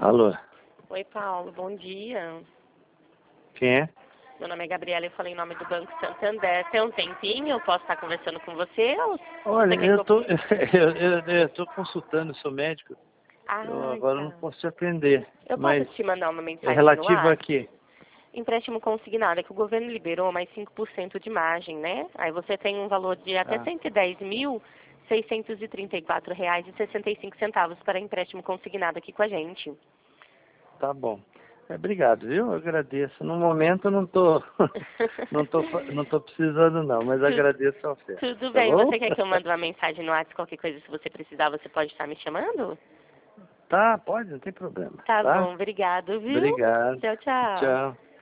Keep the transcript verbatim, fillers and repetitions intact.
Alô, Oi, Paulo, bom dia. quem é? Meu nome é Gabriela, eu falei em nome do Banco Santander. Tem um tempinho, eu posso estar conversando com você? Ou Olha, você quer que eu tô, eu, eu, eu tô consultando, sou médico, eu Ah, agora não tá. posso te atender, Eu posso mas te mandar uma é mensagem no relativo a ar? quê? Empréstimo consignado, é que o governo liberou mais cinco por cento de margem, né? Aí você tem um valor de até Ah, cento e dez mil, seiscentos e trinta e quatro reais e sessenta e cinco centavos para empréstimo consignado aqui com a gente. tá bom. É, obrigado, viu? Eu agradeço. No momento eu não tô, não tô, fa- não tô precisando não, mas Tu- agradeço a oferta, Tudo tá bem, bom? você quer que eu mande uma mensagem no WhatsApp, qualquer coisa, se você precisar, você pode estar me chamando? Tá, pode, não tem problema, Tá tá? bom, obrigado, viu? Obrigado. Tchau, tchau. Tchau.